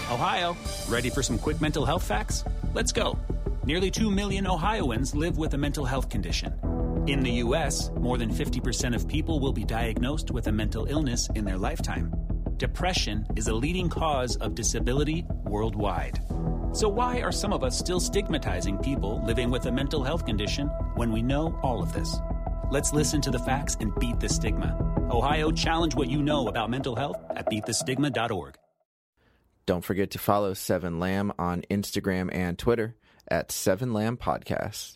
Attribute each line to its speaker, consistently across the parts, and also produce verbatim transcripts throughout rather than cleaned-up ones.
Speaker 1: Ohio, ready for some quick mental health facts? Let's go. Nearly two million Ohioans live with a mental health condition. In the U S, more than fifty percent of people will be diagnosed with a mental illness in their lifetime. Depression is a leading cause of disability worldwide. So why are some of us still stigmatizing people living with a mental health condition when we know all of this? Let's listen to the facts and beat the stigma. Ohio, challenge what you know about mental health at beat the stigma dot org.
Speaker 2: Don't forget to follow Seven Lamb on Instagram and Twitter at Seven Lamb Podcasts.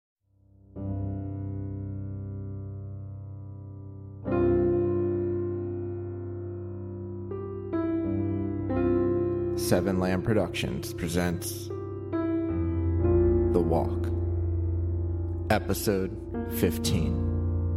Speaker 2: Seven Lamb Productions presents The Walk, Episode fifteen.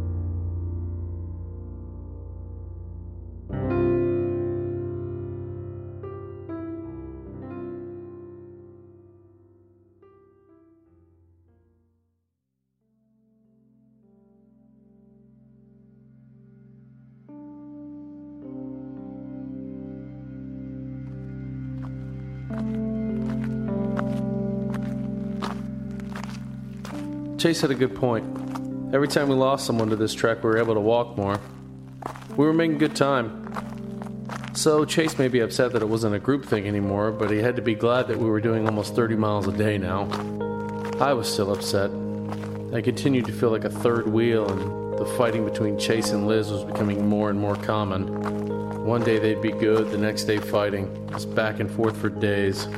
Speaker 3: Chase had a good point. Every time we lost someone to this trek, we were able to walk more. We were making good time. So Chase may be upset that it wasn't a group thing anymore, but he had to be glad that we were doing almost thirty miles a day now. I was still upset. I continued to feel like a third wheel, and the fighting between Chase and Liz was becoming more and more common. One day they'd be good, the next day fighting. It was back and forth for days.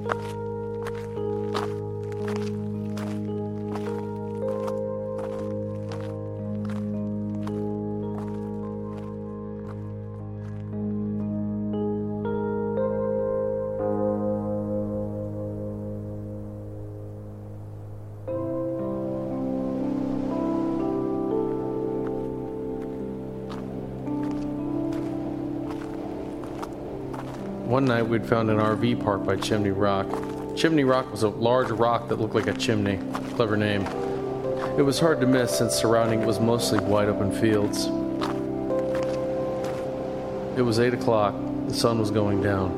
Speaker 3: One night we'd found an R V park by Chimney Rock. Chimney Rock was a large rock that looked like a chimney. Clever name. It was hard to miss since surrounding it was mostly wide open fields. It was eight o'clock. The sun was going down.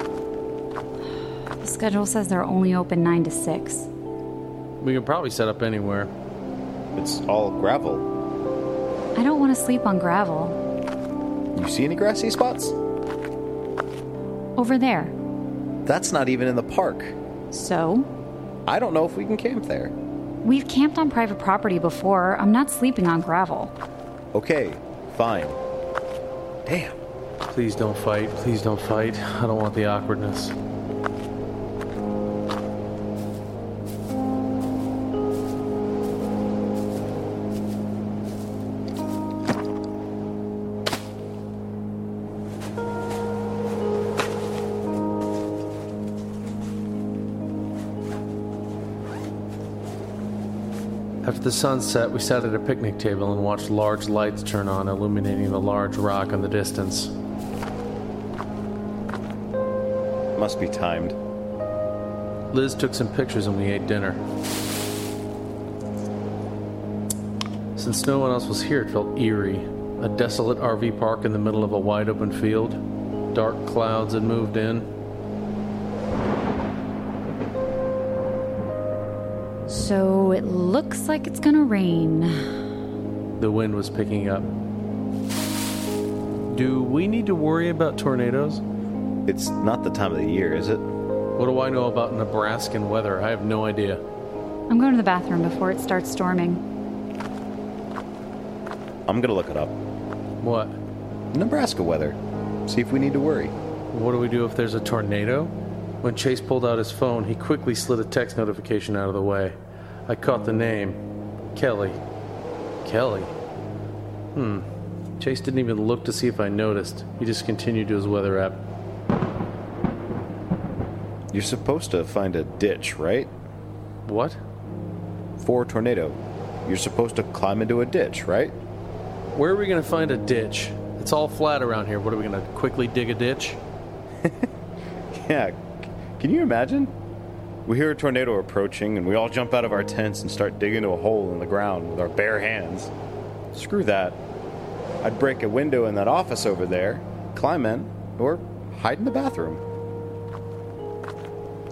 Speaker 4: The schedule says they're only open nine to six.
Speaker 3: We could probably set up anywhere.
Speaker 5: It's all gravel.
Speaker 4: I don't want to sleep on gravel.
Speaker 5: You see any grassy spots?
Speaker 4: Over there.
Speaker 5: That's not even in the park.
Speaker 4: So?
Speaker 5: I don't know if we can camp there.
Speaker 4: We've camped on private property before. I'm not sleeping on gravel.
Speaker 5: Okay, fine. Damn.
Speaker 3: Please don't fight. Please don't fight. I don't want the awkwardness. After the sun set, we sat at a picnic table and watched large lights turn on, illuminating the large rock in the distance.
Speaker 5: Must be timed.
Speaker 3: Liz took some pictures and we ate dinner. Since no one else was here, it felt eerie. A desolate R V park in the middle of a wide open field. Dark clouds had moved in.
Speaker 4: So it looks like it's gonna rain.
Speaker 3: The wind was picking up. Do we need to worry about tornadoes?
Speaker 5: It's not the time of the year, is it?
Speaker 3: What do I know about Nebraskan weather? I have no idea.
Speaker 4: I'm going to the bathroom before it starts storming.
Speaker 5: I'm gonna look it up.
Speaker 3: What?
Speaker 5: Nebraska weather. See if we need to worry.
Speaker 3: What do we do if there's a tornado? When Chase pulled out his phone, he quickly slid a text notification out of the way. I caught the name. Kelly. Kelly? Hmm. Chase didn't even look to see if I noticed. He just continued to his weather app.
Speaker 5: You're supposed to find a ditch, right?
Speaker 3: What?
Speaker 5: For a tornado. You're supposed to climb into a ditch, right?
Speaker 3: Where are we going to find a ditch? It's all flat around here. What, are we going to quickly dig a ditch?
Speaker 5: Yeah. Can you imagine? We hear a tornado approaching, and we all jump out of our tents and start digging a hole in the ground with our bare hands. Screw that. I'd break a window in that office over there, climb in, or hide in the bathroom.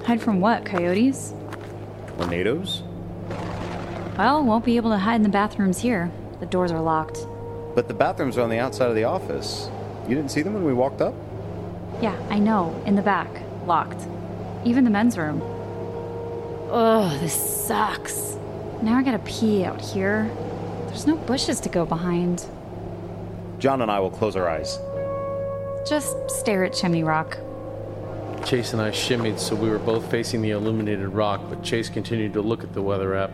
Speaker 4: Hide from what, coyotes?
Speaker 5: Tornadoes?
Speaker 4: Well, won't be able to hide in the bathrooms here. The doors are locked.
Speaker 5: But the bathrooms are on the outside of the office. You didn't see them when we walked up?
Speaker 4: Yeah, I know. In the back. Locked. Even the men's room. Ugh, this sucks. Now I gotta pee out here. There's no bushes to go behind.
Speaker 5: John and I will close our eyes.
Speaker 4: Just stare at Chimney Rock.
Speaker 3: Chase and I shimmied so we were both facing the illuminated rock, but Chase continued to look at the weather app.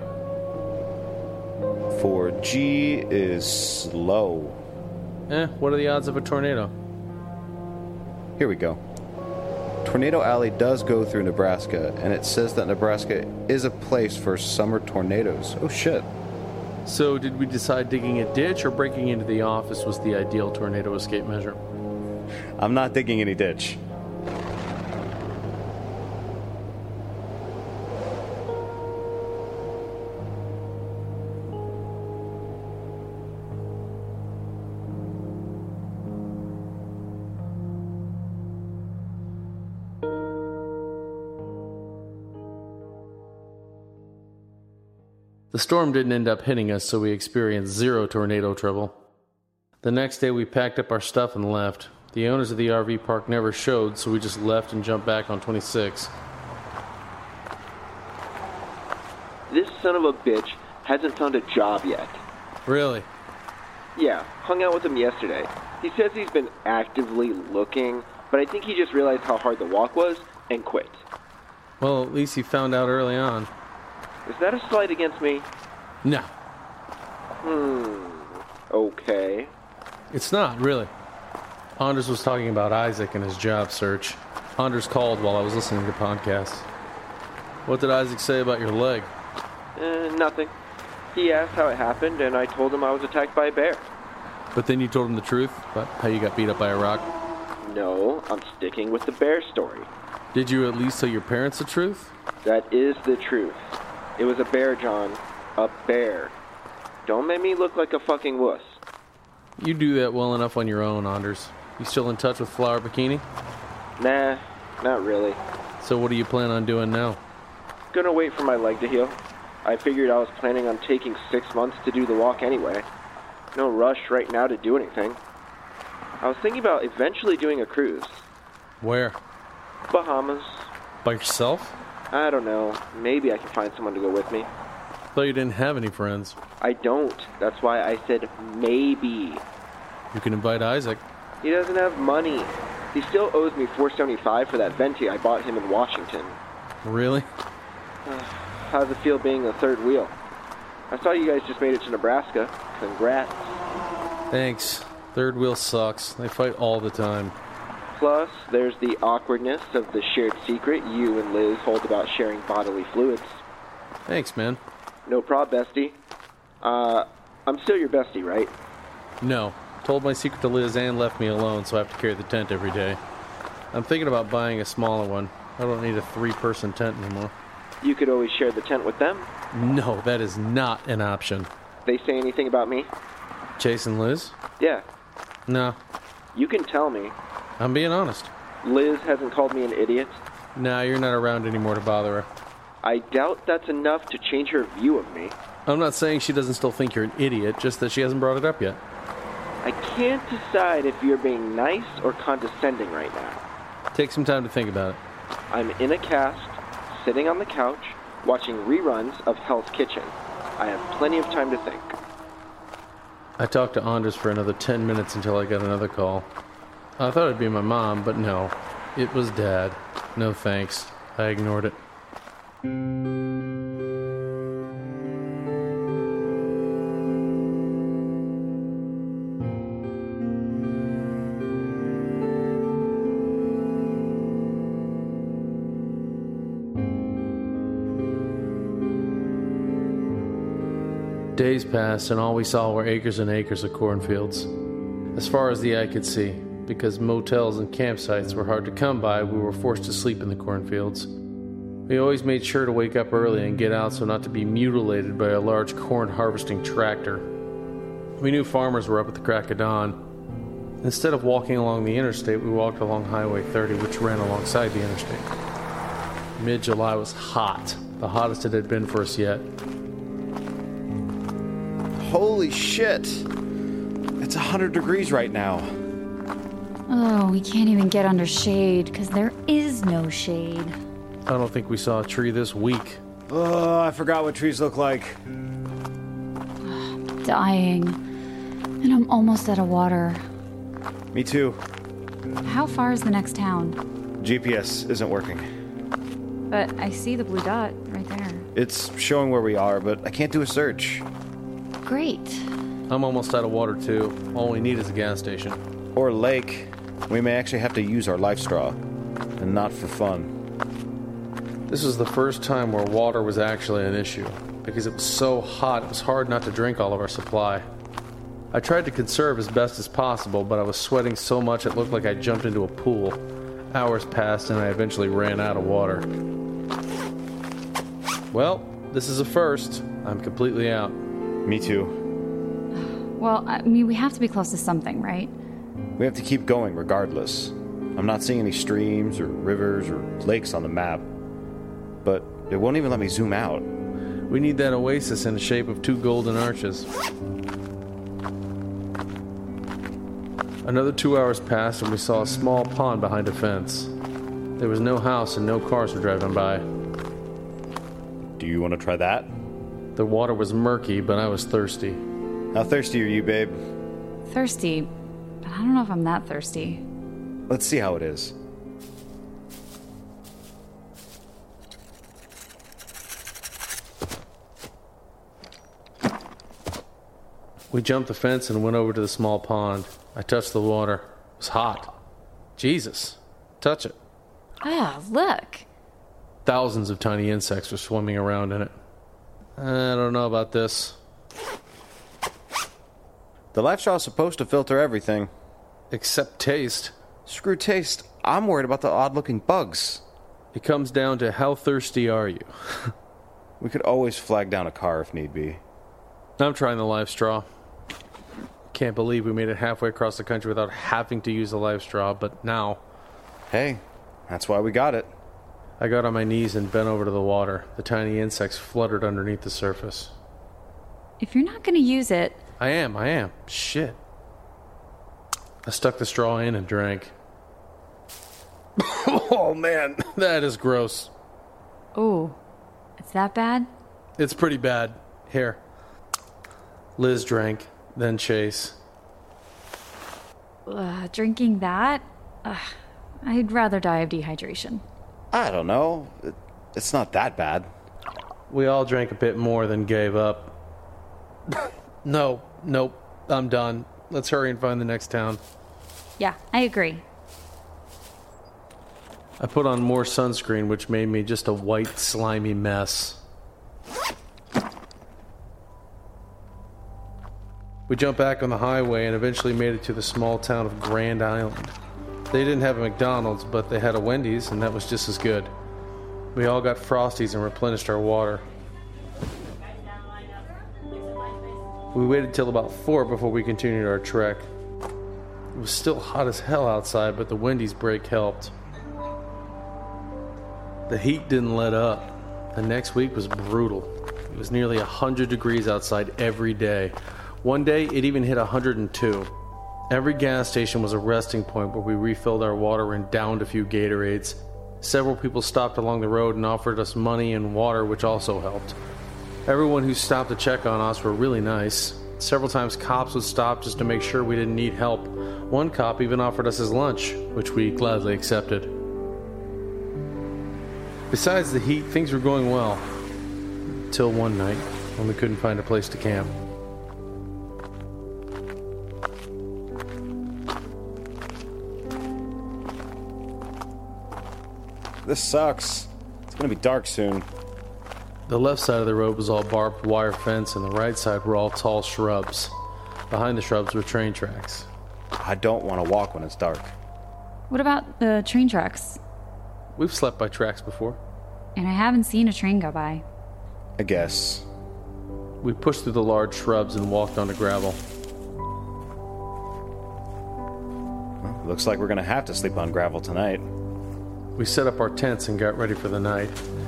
Speaker 5: four G is slow.
Speaker 3: Eh, what are the odds of a tornado?
Speaker 5: Here we go. Tornado Alley does go through Nebraska, and it says that Nebraska is a place for summer tornadoes. Oh shit.
Speaker 3: So did we decide digging a ditch or breaking into the office was the ideal tornado escape measure?
Speaker 5: I'm not digging any ditch.
Speaker 3: The storm didn't end up hitting us, so we experienced zero tornado trouble. The next day we packed up our stuff and left. The owners of the R V park never showed, so we just left and jumped back on twenty-six.
Speaker 6: This son of a bitch hasn't found a job yet.
Speaker 3: Really?
Speaker 6: Yeah, hung out with him yesterday. He says he's been actively looking, but I think he just realized how hard the walk was and quit.
Speaker 3: Well, at least he found out early on.
Speaker 6: Is that a slight against me?
Speaker 3: No.
Speaker 6: Hmm. Okay.
Speaker 3: It's not, really. Anders was talking about Isaac and his job search. Anders called while I was listening to podcasts. What did Isaac say about your leg?
Speaker 6: Uh, nothing. He asked how it happened, and I told him I was attacked by a bear.
Speaker 3: But then you told him the truth about how you got beat up by a rock?
Speaker 6: No, I'm sticking with the bear story.
Speaker 3: Did you at least tell your parents the truth?
Speaker 6: That is the truth. It was a bear, John. A bear. Don't make me look like a fucking wuss.
Speaker 3: You do that well enough on your own, Anders. You still in touch with Flower Bikini?
Speaker 6: Nah, not really.
Speaker 3: So what do you plan on doing now?
Speaker 6: Gonna wait for my leg to heal. I figured I was planning on taking six months to do the walk anyway. No rush right now to do anything. I was thinking about eventually doing a cruise.
Speaker 3: Where?
Speaker 6: Bahamas.
Speaker 3: By yourself?
Speaker 6: I don't know. Maybe I can find someone to go with me.
Speaker 3: Thought you didn't have any friends.
Speaker 6: I don't. That's why I said maybe.
Speaker 3: You can invite Isaac.
Speaker 6: He doesn't have money. He still owes me four seventy-five for that Venti I bought him in Washington.
Speaker 3: Really?
Speaker 6: How does it feel being the third wheel? I saw you guys just made it to Nebraska. Congrats.
Speaker 3: Thanks. Third wheel sucks. They fight all the time.
Speaker 6: Plus, there's the awkwardness of the shared secret you and Liz hold about sharing bodily fluids.
Speaker 3: Thanks, man.
Speaker 6: No prob, bestie. Uh, I'm still your bestie, right?
Speaker 3: No. Told my secret to Liz and left me alone, so I have to carry the tent every day. I'm thinking about buying a smaller one. I don't need a three-person tent anymore.
Speaker 6: You could always share the tent with them.
Speaker 3: No, that is not an option.
Speaker 6: They say anything about me?
Speaker 3: Chase and Liz?
Speaker 6: Yeah.
Speaker 3: No.
Speaker 6: You can tell me.
Speaker 3: I'm being honest.
Speaker 6: Liz hasn't called me an idiot?
Speaker 3: Nah, you're not around anymore to bother her.
Speaker 6: I doubt that's enough to change her view of me.
Speaker 3: I'm not saying she doesn't still think you're an idiot, just that she hasn't brought it up yet.
Speaker 6: I can't decide if you're being nice or condescending right now.
Speaker 3: Take some time to think about it.
Speaker 6: I'm in a cast, sitting on the couch, watching reruns of Hell's Kitchen. I have plenty of time to think.
Speaker 3: I talked to Anders for another ten minutes until I got another call. I thought it'd be my mom, but no. It was Dad. No thanks. I ignored it. Days passed, and all we saw were acres and acres of cornfields. As far as the eye could see, because motels and campsites were hard to come by, we were forced to sleep in the cornfields. We always made sure to wake up early and get out so not to be mutilated by a large corn harvesting tractor. We knew farmers were up at the crack of dawn. Instead of walking along the interstate, we walked along Highway thirty, which ran alongside the interstate. Mid-July was hot. The hottest it had been for us yet.
Speaker 5: Holy shit! It's one hundred degrees right now.
Speaker 4: Oh, we can't even get under shade because there is no shade.
Speaker 3: I don't think we saw a tree this week.
Speaker 5: Oh, I forgot what trees look like.
Speaker 4: Dying. And I'm almost out of water.
Speaker 5: Me too.
Speaker 4: How far is the next town?
Speaker 5: G P S isn't working.
Speaker 4: But I see the blue dot right there.
Speaker 5: It's showing where we are, but I can't do a search.
Speaker 4: Great.
Speaker 3: I'm almost out of water too. All we need is a gas station.
Speaker 5: Or a lake. We may actually have to use our life straw. And not for fun.
Speaker 3: This was the first time where water was actually an issue. Because it was so hot, it was hard not to drink all of our supply. I tried to conserve as best as possible, but I was sweating so much it looked like I jumped into a pool. Hours passed and I eventually ran out of water. Well, this is a first. I'm completely out.
Speaker 5: Me too.
Speaker 4: Well, I mean, we have to be close to something, right?
Speaker 5: We have to keep going regardless. I'm not seeing any streams or rivers or lakes on the map. But it won't even let me zoom out.
Speaker 3: We need that oasis in the shape of two golden arches. Another two hours passed and we saw a small pond behind a fence. There was no house and no cars were driving by.
Speaker 5: Do you want to try that?
Speaker 3: The water was murky, but I was thirsty.
Speaker 5: How thirsty are you, babe?
Speaker 4: Thirsty, but I don't know if I'm that thirsty.
Speaker 5: Let's see how it is.
Speaker 3: We jumped the fence and went over to the small pond. I touched the water. It was hot. Jesus. Touch it.
Speaker 4: Ah, look.
Speaker 3: Thousands of tiny insects were swimming around in it. I don't know about this.
Speaker 5: The life straw is supposed to filter everything.
Speaker 3: Except taste.
Speaker 5: Screw taste. I'm worried about the odd-looking bugs.
Speaker 3: It comes down to how thirsty are you.
Speaker 5: We could always flag down a car if need be.
Speaker 3: I'm trying the life straw. Can't believe we made it halfway across the country without having to use the life straw, but now...
Speaker 5: Hey, that's why we got it.
Speaker 3: I got on my knees and bent over to the water. The tiny insects fluttered underneath the surface.
Speaker 4: If you're not going to use it...
Speaker 3: I am, I am. Shit. I stuck the straw in and drank. Oh, man. That is gross.
Speaker 4: Ooh. It's that bad?
Speaker 3: It's pretty bad. Here. Liz drank, then Chase.
Speaker 4: Uh, drinking that? Ugh, I'd rather die of dehydration.
Speaker 5: I don't know. It, it's not that bad.
Speaker 3: We all drank a bit more than gave up. No, nope, I'm done. Let's hurry and find the next town.
Speaker 4: Yeah, I agree.
Speaker 3: I put on more sunscreen, which made me just a white, slimy mess. We jumped back on the highway and eventually made it to the small town of Grand Island. They didn't have a McDonald's, but they had a Wendy's, and that was just as good. We all got Frosties and replenished our water. We waited till about four before we continued our trek. It was still hot as hell outside, but the Wendy's break helped. The heat didn't let up. The next week was brutal. It was nearly one hundred degrees outside every day. One day, it even hit one hundred two. Every gas station was a resting point where we refilled our water and downed a few Gatorades. Several people stopped along the road and offered us money and water, which also helped. Everyone who stopped to check on us were really nice. Several times cops would stop just to make sure we didn't need help. One cop even offered us his lunch, which we gladly accepted. Besides the heat, things were going well. Till one night, when we couldn't find a place to camp.
Speaker 5: This sucks. It's gonna be dark soon.
Speaker 3: The left side of the road was all barbed wire fence, and the right side were all tall shrubs. Behind the shrubs were train tracks.
Speaker 5: I don't want to walk when it's dark.
Speaker 4: What about the train tracks?
Speaker 3: We've slept by tracks before.
Speaker 4: And I haven't seen a train go by.
Speaker 5: I guess.
Speaker 3: We pushed through the large shrubs and walked onto gravel.
Speaker 5: Well, looks like we're gonna have to sleep on gravel tonight.
Speaker 3: We set up our tents and got ready for the night.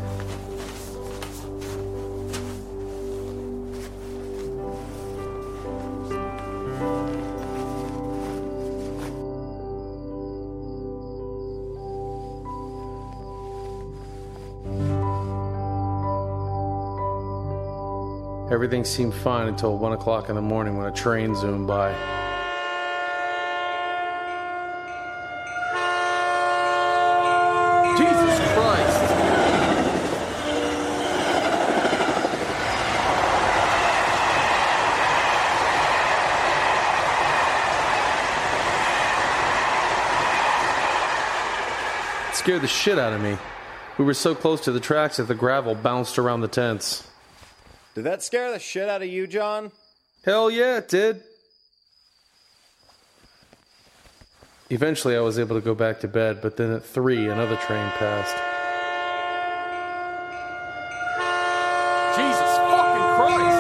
Speaker 3: Everything seemed fine until one o'clock in the morning when a train zoomed by. Jesus Christ! It scared the shit out of me. We were so close to the tracks that the gravel bounced around the tents.
Speaker 5: Did that scare the shit out of you, John?
Speaker 3: Hell yeah, it did. Eventually I was able to go back to bed, but then at three, another train passed.
Speaker 7: Jesus fucking Christ!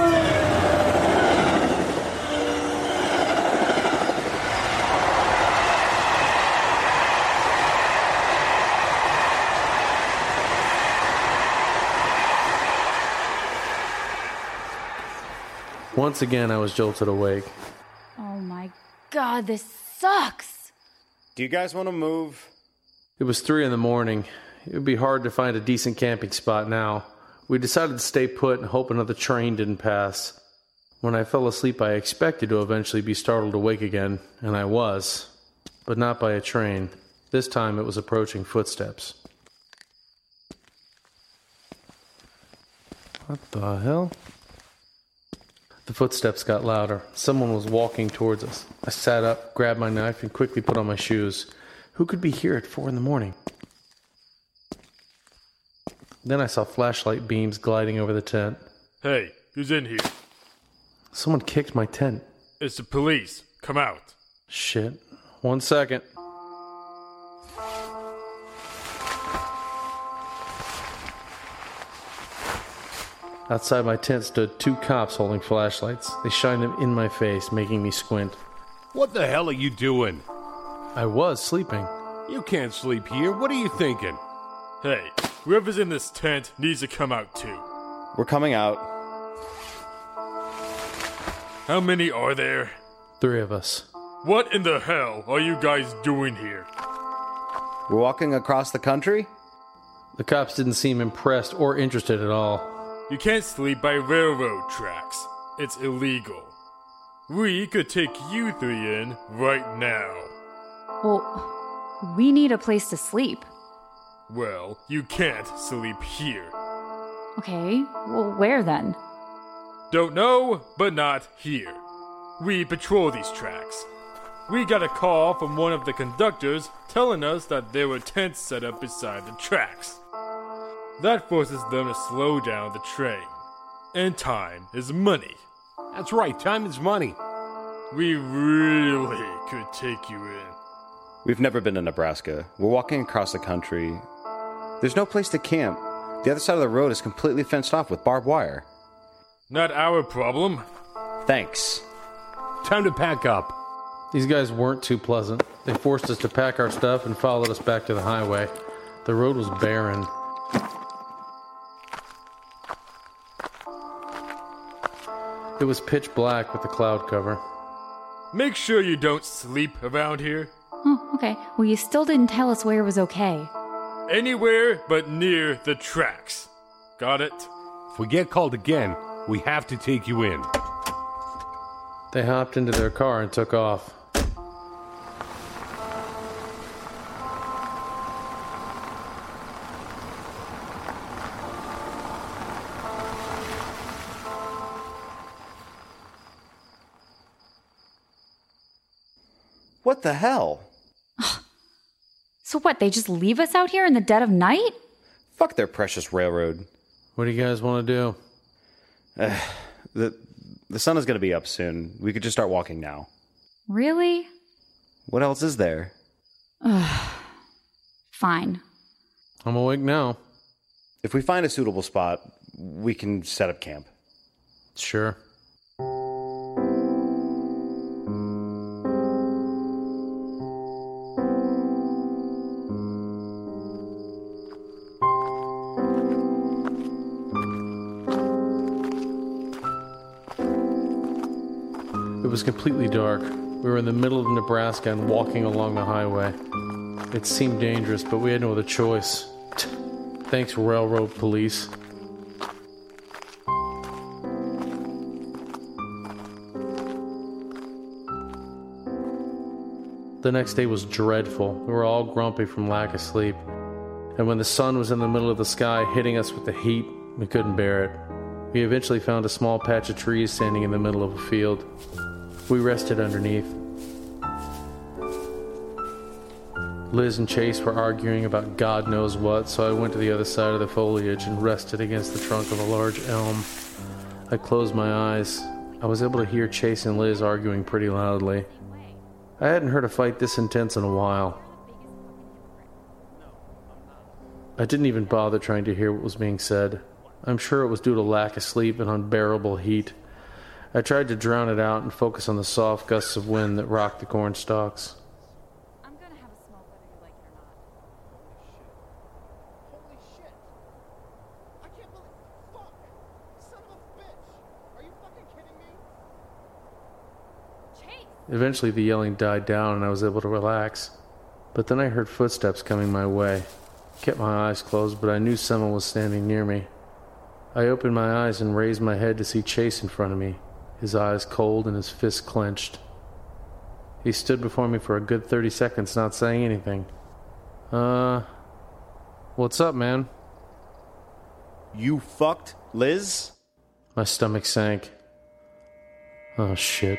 Speaker 3: Once again, I was jolted awake.
Speaker 4: Oh my god, this sucks!
Speaker 5: Do you guys want to move?
Speaker 3: It was three in the morning. It would be hard to find a decent camping spot now. We decided to stay put and hope another train didn't pass. When I fell asleep, I expected to eventually be startled awake again, and I was. But not by a train. This time it was approaching footsteps. What the hell? The footsteps got louder. Someone was walking towards us. I sat up, grabbed my knife, and quickly put on my shoes. Who could be here at four in the morning? Then I saw flashlight beams gliding over the tent.
Speaker 7: Hey, who's in here?
Speaker 3: Someone kicked my tent.
Speaker 7: It's the police. Come out.
Speaker 3: Shit. One second. Outside my tent stood two cops holding flashlights. They shined them in my face, making me squint.
Speaker 8: What the hell are you doing?
Speaker 3: I was sleeping.
Speaker 8: You can't sleep here. What are you thinking?
Speaker 7: Hey, whoever's in this tent needs to come out too.
Speaker 5: We're coming out.
Speaker 7: How many are there?
Speaker 3: Three of us.
Speaker 7: What in the hell are you guys doing here?
Speaker 5: We're walking across the country?
Speaker 3: The cops didn't seem impressed or interested at all.
Speaker 7: You can't sleep by railroad tracks. It's illegal. We could take you three in right now.
Speaker 4: Well, we need a place to sleep.
Speaker 7: Well, you can't sleep here.
Speaker 4: Okay, well, where then?
Speaker 7: Don't know, but not here. We patrol these tracks. We got a call from one of the conductors telling us that there were tents set up beside the tracks. That forces them to slow down the train. And time is money.
Speaker 8: That's right, time is money.
Speaker 7: We really could take you in.
Speaker 5: We've never been to Nebraska. We're walking across the country. There's no place to camp. The other side of the road is completely fenced off with barbed wire.
Speaker 7: Not our problem.
Speaker 5: Thanks.
Speaker 8: Time to pack up.
Speaker 3: These guys weren't too pleasant. They forced us to pack our stuff and followed us back to the highway. The road was barren. It was pitch black with a cloud cover.
Speaker 7: Make sure you don't sleep around here.
Speaker 4: Oh, okay. Well, you still didn't tell us where was okay.
Speaker 7: Anywhere but near the tracks. Got it?
Speaker 8: If we get called again, we have to take you in.
Speaker 3: They hopped into their car and took off.
Speaker 5: What the hell?
Speaker 4: So what, they just leave us out here in the dead of night?
Speaker 5: Fuck their precious railroad.
Speaker 3: What do you guys want to do?
Speaker 5: Uh, the, the sun is going to be up soon. We could just start walking now.
Speaker 4: Really?
Speaker 5: What else is there?
Speaker 4: Fine.
Speaker 3: I'm awake now.
Speaker 5: If we find a suitable spot, we can set up camp.
Speaker 3: Sure. was completely dark. We were in the middle of Nebraska and walking along the highway. It seemed dangerous, but we had no other choice. Thanks, railroad police. The next day was dreadful. We were all grumpy from lack of sleep. And when the sun was in the middle of the sky hitting us with the heat, we couldn't bear it. We eventually found a small patch of trees standing in the middle of a field. We rested underneath. Liz and Chase were arguing about God knows what, so I went to the other side of the foliage and rested against the trunk of a large elm. I closed my eyes. I was able to hear Chase and Liz arguing pretty loudly. I hadn't heard a fight this intense in a while. I didn't even bother trying to hear what was being said. I'm sure it was due to lack of sleep and unbearable heat. I tried to drown it out and focus on the soft gusts of wind that rocked the corn stalks.
Speaker 4: I'm gonna have a smoke whether you like it or not.
Speaker 9: Holy shit! I can't believe... Fuck! Son of a bitch! Are you fucking kidding me?
Speaker 4: Chase!
Speaker 3: Eventually the yelling died down and I was able to relax. But then I heard footsteps coming my way. I kept my eyes closed, but I knew someone was standing near me. I opened my eyes and raised my head to see Chase in front of me, his eyes cold and his fists clenched. He stood before me for a good thirty seconds, not saying anything. Uh, what's up, man?
Speaker 5: You fucked Liz?
Speaker 3: My stomach sank. Oh, shit.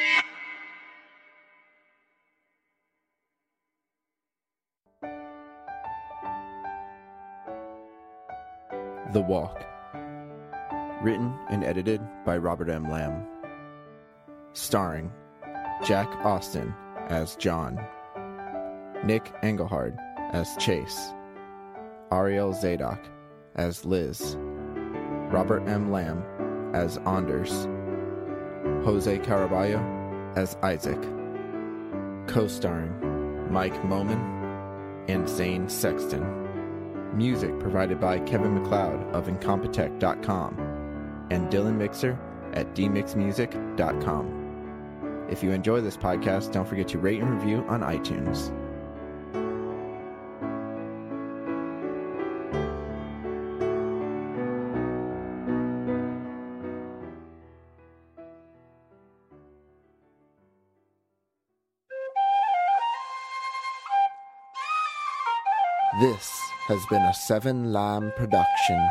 Speaker 2: The Walk. Written and edited by Robert M. Lamb. Starring Jack Austin as John, Nick Engelhard as Chase, Ariel Zadok as Liz, Robert M. Lamb as Anders, Jose Caraballo as Isaac, co-starring Mike Moman and Zane Sexton. Music provided by Kevin MacLeod of Incompetech dot com and Dylan Mixer at d mix music dot com. If you enjoy this podcast, don't forget to rate and review on iTunes. This has been a Seven Lamb production.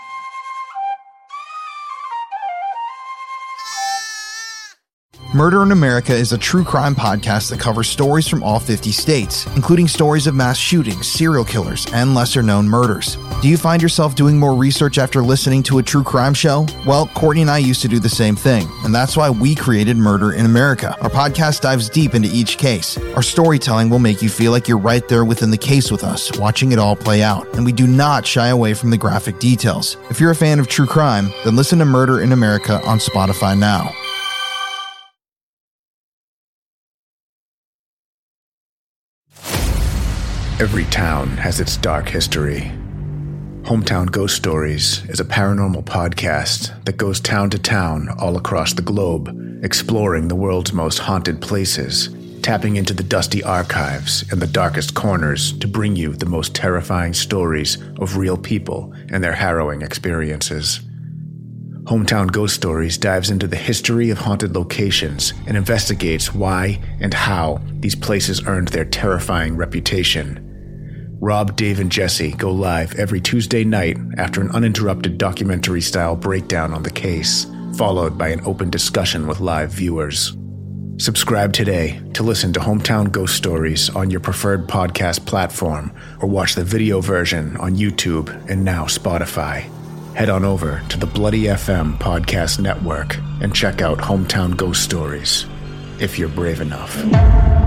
Speaker 10: Murder in America is a true crime podcast that covers stories from all fifty states, including stories of mass shootings, serial killers, and lesser-known murders. Do you find yourself doing more research after listening to a true crime show? Well, Courtney and I used to do the same thing, and that's why we created Murder in America. Our podcast dives deep into each case. Our storytelling will make you feel like you're right there within the case with us, watching it all play out, and we do not shy away from the graphic details. If you're a fan of true crime, then listen to Murder in America on Spotify now.
Speaker 11: Every town has its dark history. Hometown Ghost Stories is a paranormal podcast that goes town to town all across the globe, exploring the world's most haunted places, tapping into the dusty archives and the darkest corners to bring you the most terrifying stories of real people and their harrowing experiences. Hometown Ghost Stories dives into the history of haunted locations and investigates why and how these places earned their terrifying reputation. Rob, Dave, and Jesse go live every Tuesday night after an uninterrupted documentary-style breakdown on the case, followed by an open discussion with live viewers. Subscribe today to listen to Hometown Ghost Stories on your preferred podcast platform, or watch the video version on YouTube and now Spotify. Head on over to the Bloody F M Podcast Network and check out Hometown Ghost Stories, if you're brave enough.